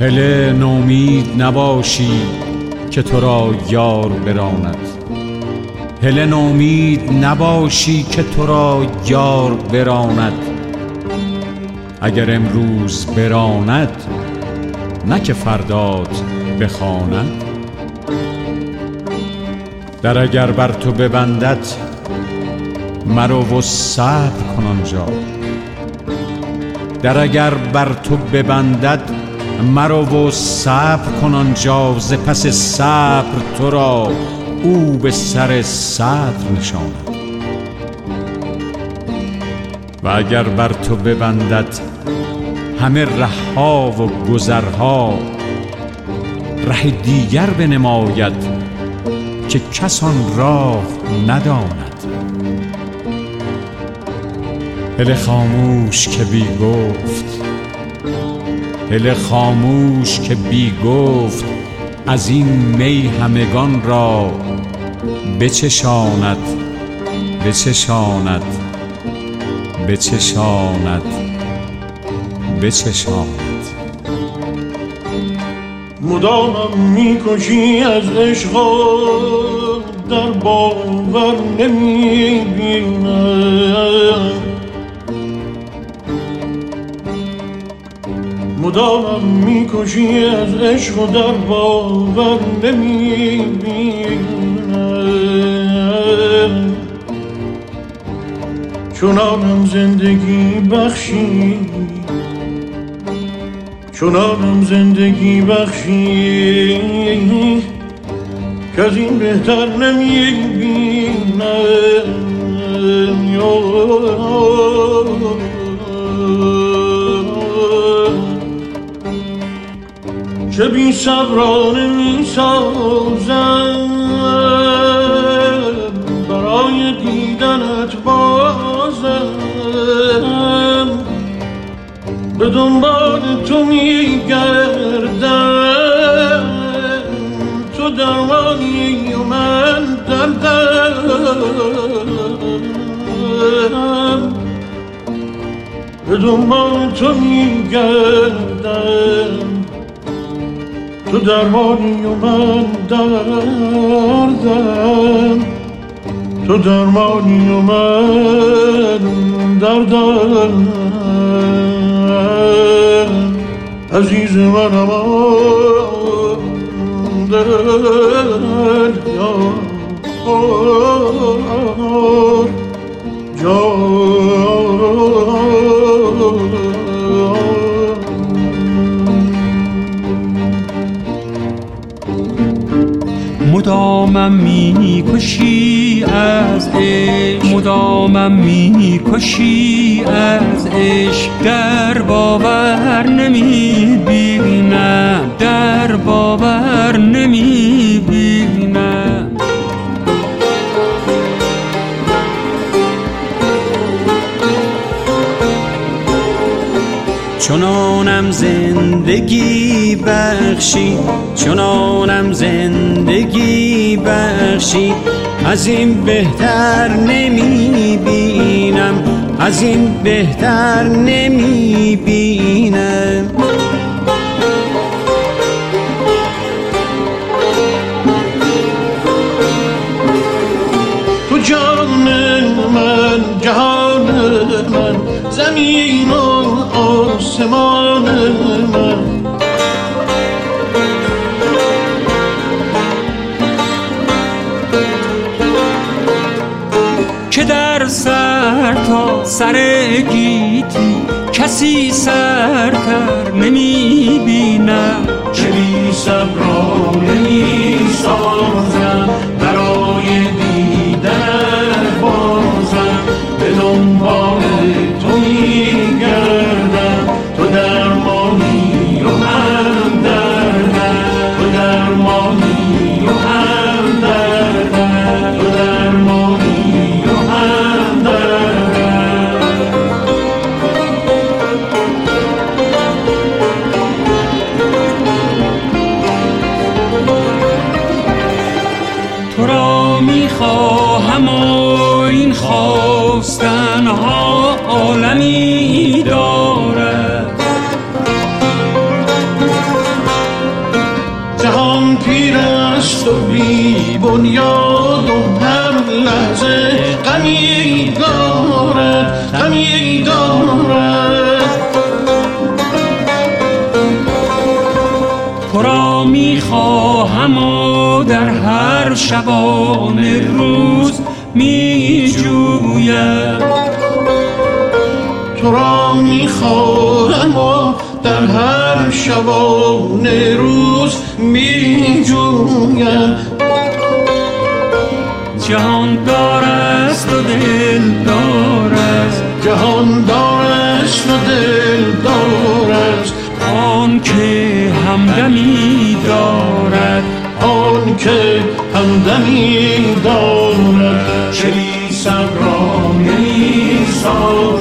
هله نومید نباشی که تو را یار براند. هله نومید نباشی که تو را یار براند. اگر امروز براند نه که فردات بخواند. در اگر بر تو ببندد مرو و صبر کن آنجا. در اگر بر تو ببندد مرو و صبر کن آنجا. ز پس صبر تو را او به سر صدر نشاند. و اگر بر تو ببندد همه رهها و گذرها، ره دیگر بنماید که کس آن راه نداند. هله خاموش که بی گفت، هله خاموش که بی گفت، از این می همگان را بچشاند، بچشاند، بچشاند، بچشاند. مدامم میکشی از عشق در باور نمیبینم. مدامم میکشی از عشق در باور نمیبینم. چنانم زندگی بخشی، چنانم زندگی بخشی که از این بهتر نمیبینم. چه بی صبرانه میسازم برای دیدنت بازم. به دنبال تو میگردم، تو درمانی و من دردم. به دنبال تو میگردم، تو درمانی و من دردم. تو درمانی و من دردم. عزیز منم دل مدامم میکشی از عشق، مدامم میکشی از عشق. در باور نمیبینم، در باور نمیبینم. چنانم زندگی بخشی، چنانم زندگی بخشی. از این بهتر نمیبینم، از این بهتر نمیبینم. تو جان من، جهان من، زمین و آسمان من. که در سر تا سر گیتی کسی سرتر نمیبینم. چه بی صبرانه میسازم برای دیدن بازم. به دنبال تو میگردم، تو درمانی و من دردم. تو درمانی و من دردم. تو درمانی و من دردم. تو را میخواهم و این خواستنها عالمی دارد. بنیاد و هر لحظه غمی دارد، غمی دارد. تو را میخواهم و در هر شبانه روز میجویم، تو را میخواهم و در هر شبانه روز میجویم. جهان دار است و دل دار است، جهان دار است و دل دار است. آن که همدمی دارد، آن که همدمی دارد. چلی صبرانه ای